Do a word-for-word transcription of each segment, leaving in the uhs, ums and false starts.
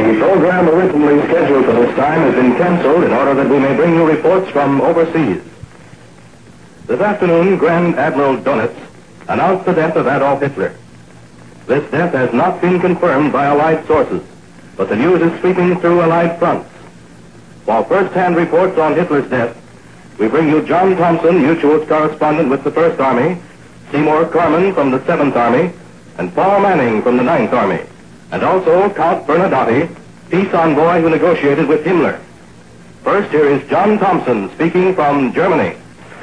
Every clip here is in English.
The program originally scheduled for this time has been canceled in order that we may bring you reports from overseas. This afternoon, Grand Admiral Dönitz announced the death of Adolf Hitler. This death has not been confirmed by Allied sources, but the news is sweeping through Allied fronts. For first-hand reports on Hitler's death, we bring you John Thompson, Mutual's correspondent with the First Army, Seymour Corman from the Seventh Army, and Paul Manning from the Ninth Army, and also Count Bernardotti, peace envoy who negotiated with Himmler. First, here is John Thompson speaking from Germany.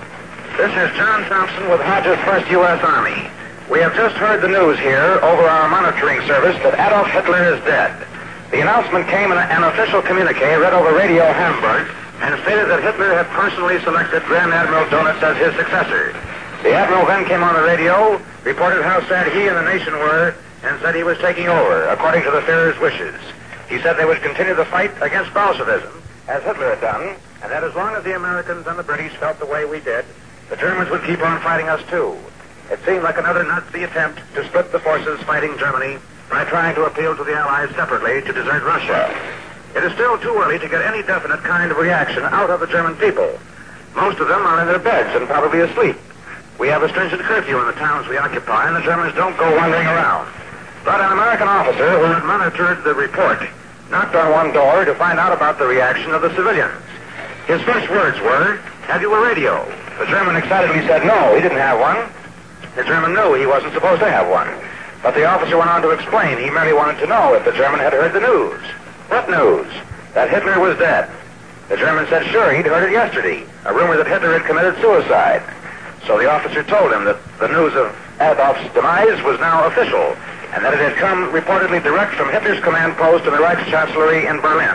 This is John Thompson with Hodges' First U S Army. We have just heard the news here over our monitoring service that Adolf Hitler is dead. The announcement came in a, an official communique read over Radio Hamburg and stated that Hitler had personally selected Grand Admiral Dönitz as his successor. The Admiral then came on the radio, reported how sad he and the nation were, and said he was taking over, according to the Führer's wishes. He said they would continue the fight against Bolshevism, as Hitler had done, and that as long as the Americans and the British felt the way we did, the Germans would keep on fighting us too. It seemed like another Nazi attempt to split the forces fighting Germany by trying to appeal to the Allies separately to desert Russia. It is still too early to get any definite kind of reaction out of the German people. Most of them are in their beds and probably asleep. We have a stringent curfew in the towns we occupy, and the Germans don't go wandering around. But an American officer who had monitored the report knocked on one door to find out about the reaction of the civilians. His first words were, "Have you a radio?" The German excitedly said no, he didn't have one. The German knew he wasn't supposed to have one. But the officer went on to explain he merely wanted to know if the German had heard the news. What news? That Hitler was dead. The German said sure, he'd heard it yesterday, a rumor that Hitler had committed suicide. So the officer told him that the news of Adolf's demise was now official, and that it had come reportedly direct from Hitler's command post in the Reichschancellery in Berlin.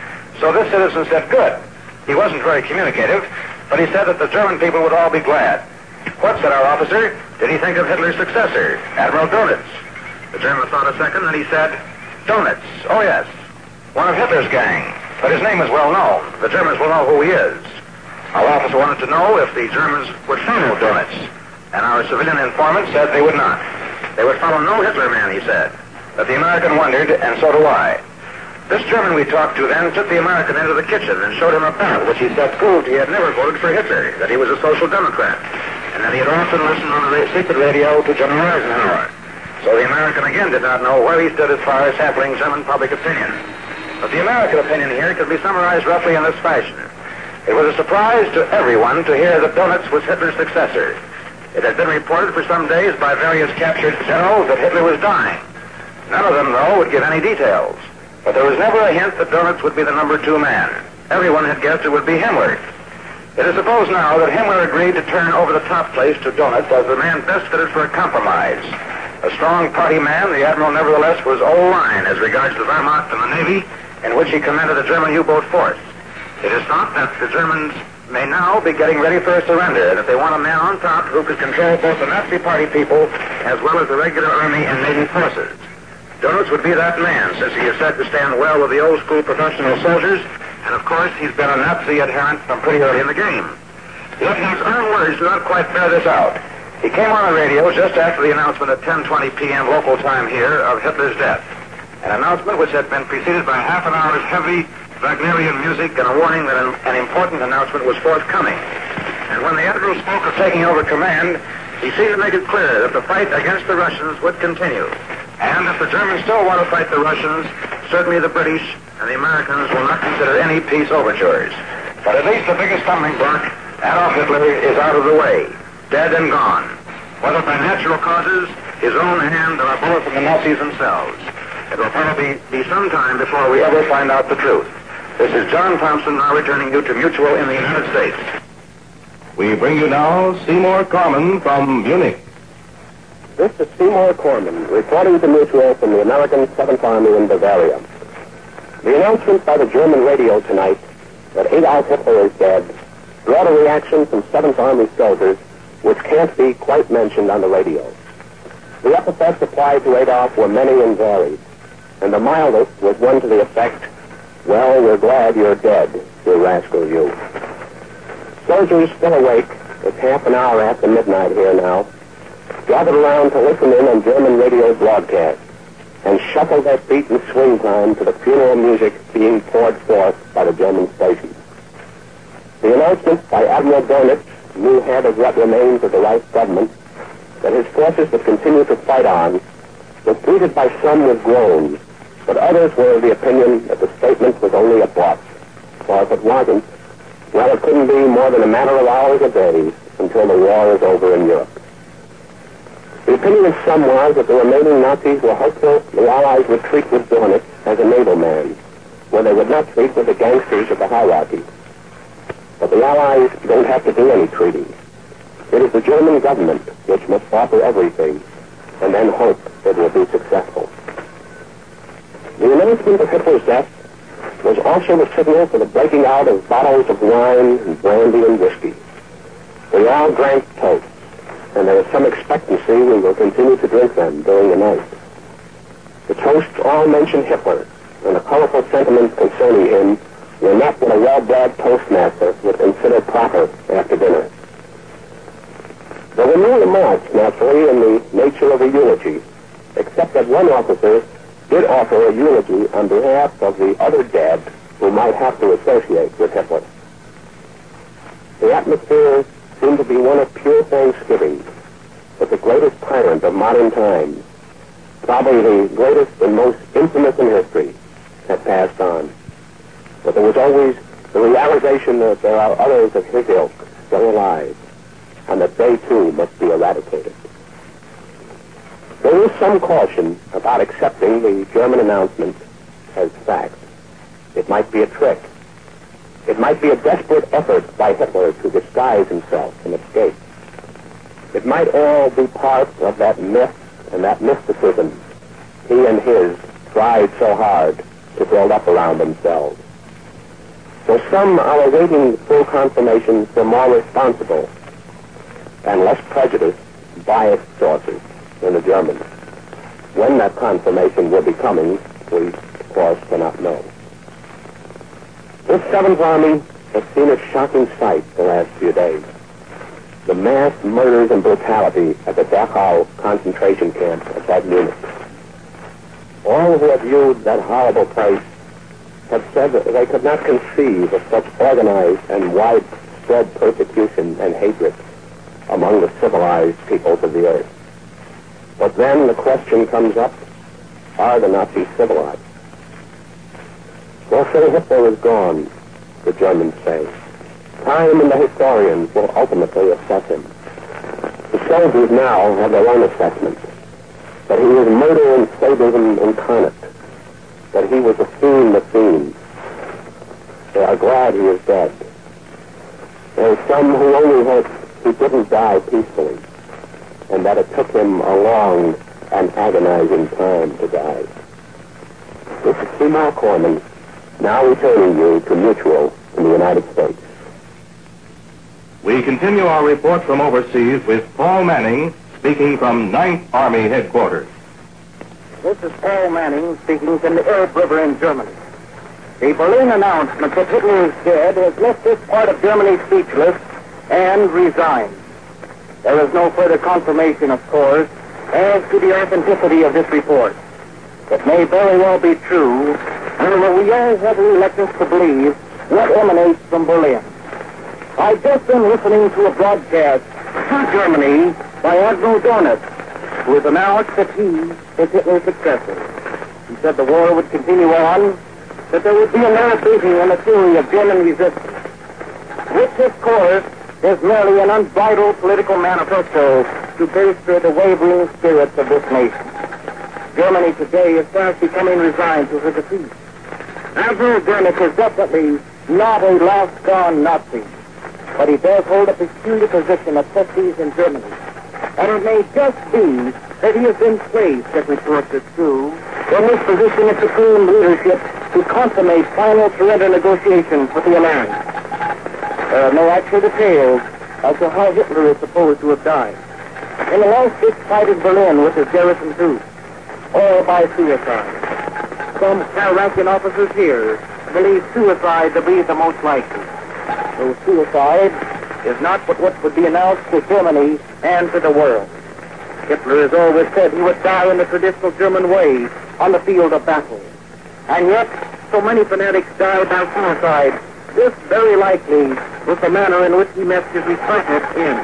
So this citizen said, good. He wasn't very communicative, but he said that the German people would all be glad. What, said our officer, did he think of Hitler's successor, Admiral Dönitz? The German thought a second, and he said, Dönitz, oh yes, one of Hitler's gang, but his name is well known. The Germans will know who he is. Our officer wanted to know if the Germans would follow Dönitz, and our civilian informant said they would not. They would follow no Hitler man, he said. But the American wondered, and so do I. This German we talked to then took the American into the kitchen and showed him a ballot which he said proved he had never voted for Hitler, that he was a social democrat, and that he had often listened on the secret radio to General Eisenhower. So the American again did not know where he stood as far as sampling German public opinion. But the American opinion here could be summarized roughly in this fashion. It was a surprise to everyone to hear that Dönitz was Hitler's successor. It had been reported for some days by various captured generals that Hitler was dying. None of them, though, would give any details. But there was never a hint that Dönitz would be the number two man. Everyone had guessed it would be Himmler. It is supposed now that Himmler agreed to turn over the top place to Dönitz as the man best fitted for a compromise. A strong party man, the Admiral nevertheless was old line as regards the Wehrmacht and the Navy, in which he commanded a German U-boat force. It is thought that the Germans may now be getting ready for a surrender, and that they want a man on top who could control both the Nazi party people as well as the regular army and Navy forces. Dönitz would be that man, since he is said to stand well with the old-school professional soldiers, and of course he's been a Nazi adherent from pretty early in the game. Yet his own words do not quite bear this out. He came on the radio just after the announcement at ten twenty p.m. local time here of Hitler's death, an announcement which had been preceded by half an hour's heavy Wagnerian music and a warning that an, an important announcement was forthcoming. And when the Admiral spoke of taking over command, he seemed to make it clear that the fight against the Russians would continue. And if the Germans still want to fight the Russians, certainly the British and the Americans will not consider any peace overtures. But at least the biggest stumbling block, Adolf Hitler, is out of the way, dead and gone. Whether by natural causes, his own hand, or a bullet from the Nazis themselves. It will probably be some time before we ever find out the truth. This is John Thompson, now returning you to Mutual in the United States. We bring you now Seymour Corman from Munich. This is Seymour Corman, reporting to Mutual from the American Seventh Army in Bavaria. The announcement by the German radio tonight that Adolf Hitler is dead brought a reaction from Seventh Army soldiers which can't be quite mentioned on the radio. The epithets applied to Adolf were many and varied, and the mildest was one to the effect, well, we're glad you're dead, you rascal, you. Soldiers still awake, it's half an hour after midnight here now, gathered around to listen in on German radio broadcasts, and shuffle their beat and swing time to the funeral music being poured forth by the German stations. The announcement by Admiral Dornitz, new head of what remains of the Reich government, that his forces would continue to fight on, was greeted by some with groans, but others were of the opinion that the statement was only a bluff. For if it wasn't, well, it couldn't be more than a matter of hours or days until the war is over in Europe. The opinion of some was that the remaining Nazis were hopeful the Allies would treat with Dornitz as a naval man, where they would not treat with the gangsters of the hierarchy. But the Allies don't have to do any treating. It is the German government which must offer everything and then hope it will be successful. The announcement of Hitler's death was also the signal for the breaking out of bottles of wine and brandy and whiskey. We all drank toasts, and there is some expectancy we will continue to drink them during the night. The toasts all mention Hitler, and the colorful sentiments concerning him were not what a well-bred toastmaster would consider proper after dinner. There were no remarks, naturally, in the nature of a eulogy, except that one officer did offer a eulogy on behalf of the other dead who might have to associate with Hitler. The atmosphere seemed to be one of pure thanksgiving that the greatest tyrant of modern times, probably the greatest and most infamous in history, had passed on. But there was always the realization that there are others of his ilk still alive, and that they too must be eradicated. There is some caution about accepting the German announcement as fact. It might be a trick. It might be a desperate effort by Hitler to disguise himself and escape. It might all be part of that myth and that mysticism he and his tried so hard to build up around themselves. So some are awaiting full confirmation from more responsible and less prejudiced, biased sources than the Germans. When that confirmation will be coming, we, of course, cannot know. This Seventh Army has seen a shocking sight the last few days. The mass murders and brutality at the Dachau concentration camp outside Munich. All who have viewed that horrible place have said that they could not conceive of such organized and widespread persecution and hatred among the civilized peoples of the earth. But then the question comes up, are the Nazis civilized? Well, say Hitler is gone, the Germans say. Time and the historians will ultimately assess him. The soldiers now have their own assessment, that he was murder and sadism incarnate, that he was a fiend of fiends. They are glad he is dead. There are some who only hope he didn't die peacefully, and that it took him a long and agonizing time to die. This is Seymour Corman, now returning you to Mutual in the United States. We continue our report from overseas with Paul Manning speaking from Ninth Army Headquarters. This is Paul Manning speaking from the Elbe River in Germany. The Berlin announcement that Hitler is dead has left this part of Germany speechless and resigned. There is no further confirmation, of course, as to the authenticity of this report. It may very well be true, however, we all have a reluctance to believe what emanates from Berlin. I've just been listening to a broadcast to Germany by Admiral Dornitz, who has announced that he is Hitler's successor. He said the war would continue on, that there would be a no beating on the theory of German resistance, which, of course, is merely an unbridled political manifesto to bolster the wavering spirits of this nation. Germany today is fast becoming resigned to her defeat. Admiral Dornitz is definitely not a lost-gone Nazi, but he does hold a peculiar position of prestige in Germany. And it may just be that he has been placed, if reports are true, in this position of supreme leadership to consummate final surrender negotiations with the Allies. There are no actual details as to how Hitler is supposed to have died. In the last big fight in Berlin with his garrison troops, or by suicide. Some high-ranking officers here believe suicide to be the most likely. Though suicide is not but what would be announced to Germany and to the world. Hitler has always said he would die in the traditional German way, on the field of battle. And yet, so many fanatics die by suicide. This very likely was the manner in which he met his repugnant end.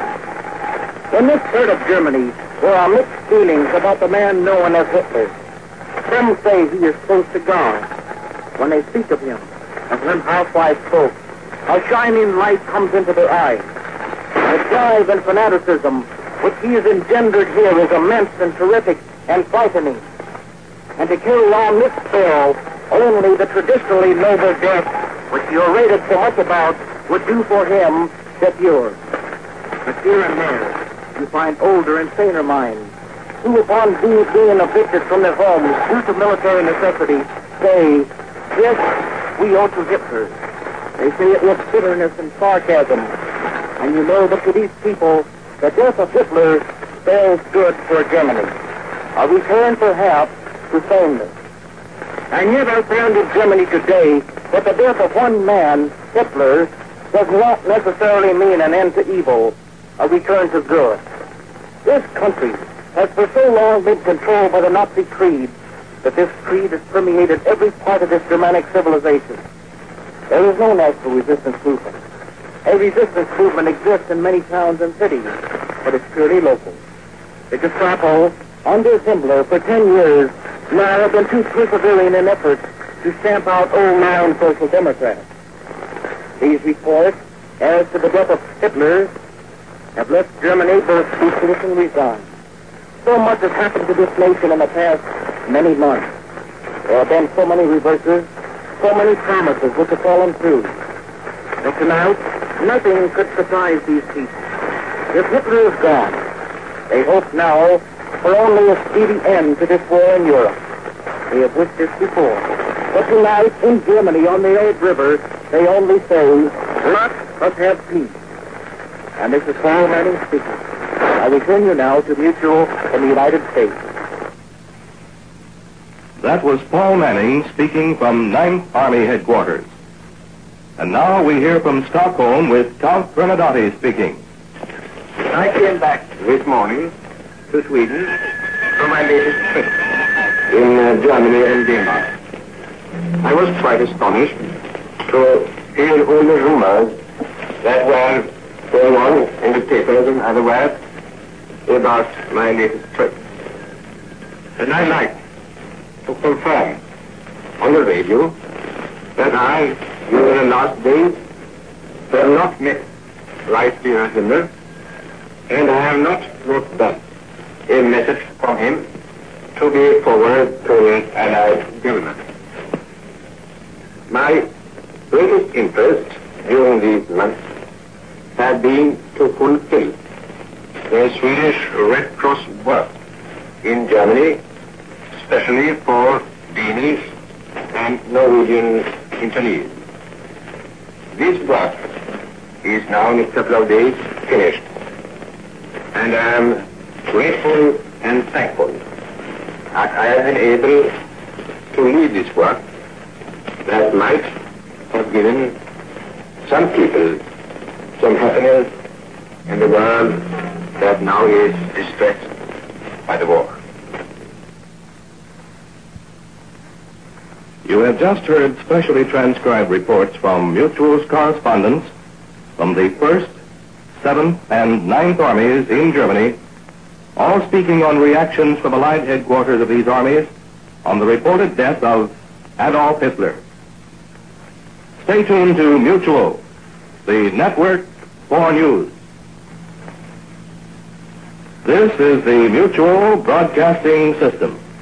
In this part of Germany, there are mixed feelings about the man known as Hitler. Some say he is close to God. When they speak of him, as when housewives spoke, a shining light comes into their eyes. The drive and fanaticism which he has engendered here is immense and terrific and frightening. And to carry on this spell, only the traditionally noble death, which he orated so much about, would do for him secure. But here and there, you find older and saner minds, who upon being, being evicted from their homes due to military necessity, say, this we owe to Hitler. They say it with bitterness and sarcasm. And you know that to these people, the death of Hitler spells good for Germany. A return, perhaps, to sameness. And yet I found in Germany today that the death of one man, Hitler, does not necessarily mean an end to evil, a return to good. This country has for so long been controlled by the Nazi creed that this creed has permeated every part of this Germanic civilization. There is no national resistance movement. A resistance movement exists in many towns and cities, but it's purely local. The Gestapo, under Himmler, for ten years, now have been too persevering in efforts to stamp out old-line social democrats. These reports, as to the death of Hitler, have left Germany both speechless and resigned. So much has happened to this nation in the past many months. There have been so many reverses, so many promises which have fallen through. But tonight, nothing could surprise these people. If Hitler is gone, they hope now for only a speedy end to this war in Europe. They have wished this before. But tonight, in Germany, on the Elbe River, they only say, let us have peace. And this is Paul Manning speaking. I return you now to Mutual in the United States. That was Paul Manning speaking from ninth Army Headquarters. And now we hear from Stockholm with Count Bernadotти speaking. I came back this morning to Sweden from my latest trip in uh, Germany and Denmark. I was quite astonished to hear all the rumors that were going on in the papers and otherwhere about my latest trip. And I like to confirm on the radio that I, during the last days, have not met Right Dear Himmler, and I have not brought back a message from him to be forwarded to the Allied government. My greatest interest during these months has been to fulfill the Swedish Red Cross work in Germany, especially for Danish and Norwegian internees. This work is now in a couple of days finished, and I am grateful and thankful that I have been able to lead this work that might have given some people some happiness in the world that now is distressed by the war. You have just heard specially transcribed reports from Mutual's correspondents from the first, seventh, and ninth Armies in Germany, all speaking on reactions from Allied headquarters of these armies on the reported death of Adolf Hitler. Stay tuned to Mutual, the network for news. This is the Mutual Broadcasting System.